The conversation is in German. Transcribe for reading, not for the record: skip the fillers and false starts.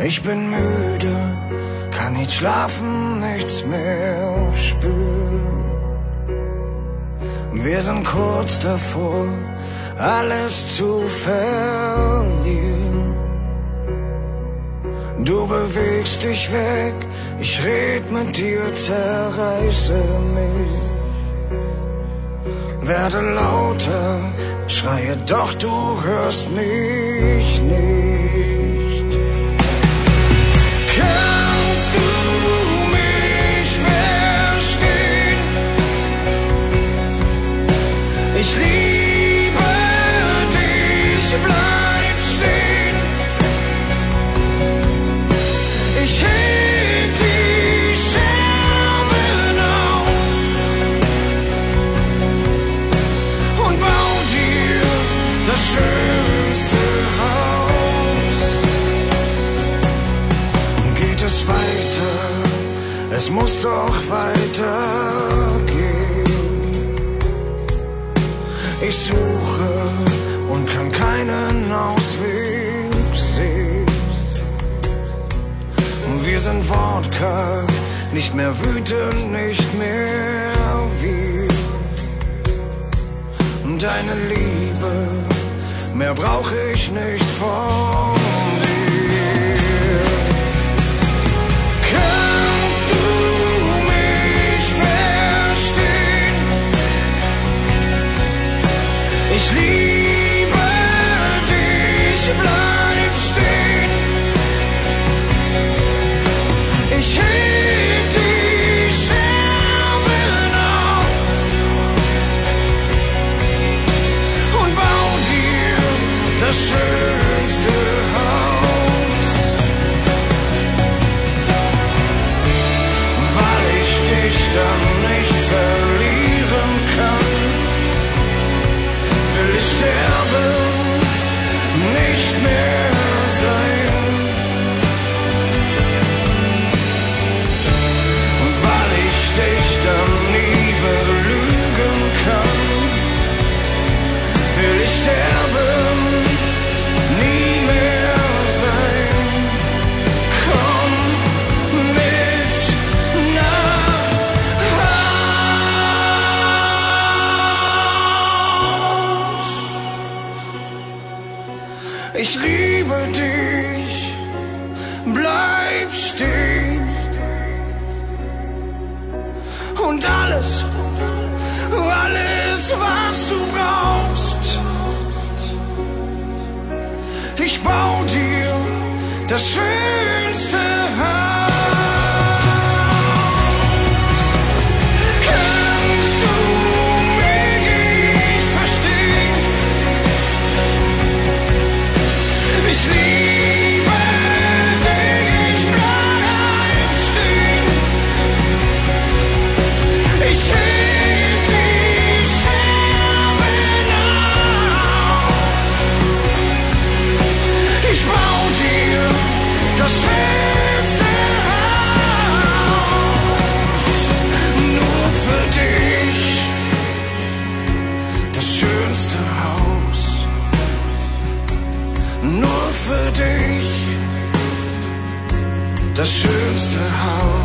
Ich bin müde, kann nicht schlafen, nichts mehr spüren. Wir sind kurz davor, alles zu verlieren. Du bewegst dich weg, ich red mit dir, zerreiße mich. Werde lauter, schreie, doch du hörst mich nicht. Kannst du mich verstehen? Ich liebe dich, bleib stehen. Ich heb die Scherben auf und bau dir das schönste Haus. Geht es weiter? Es muss doch weitergehen. Ich suche und kann keinen Ausweg sehen. Wir sind wortkarg, nicht mehr wütend, nicht mehr wie. Deine Liebe, mehr brauch ich nicht von dir. Kannst du mich verstehen? Ich liebe dich, bleib stehen. Ich heb die Scherben auf und bau dir das schönste Haus, weil ich dich dann nicht verlieren kann. Will ich sterben, nicht mehr sein. Weil ich dich dann nie belügen kann. Will ich sterben, nie mehr sein. Komm mit nach Haus. Ich liebe dich, bleib stehen. Und alles, was du brauchst, ich bau dir das schönste Haus. Kannst du mich verstehen? Ich liebe dich, bleib stehen. Ich heb die Scherben auf. Ich bau dir das schönste Haus. Nur für dich das schönste Haus. Nur für dich das schönste Haus.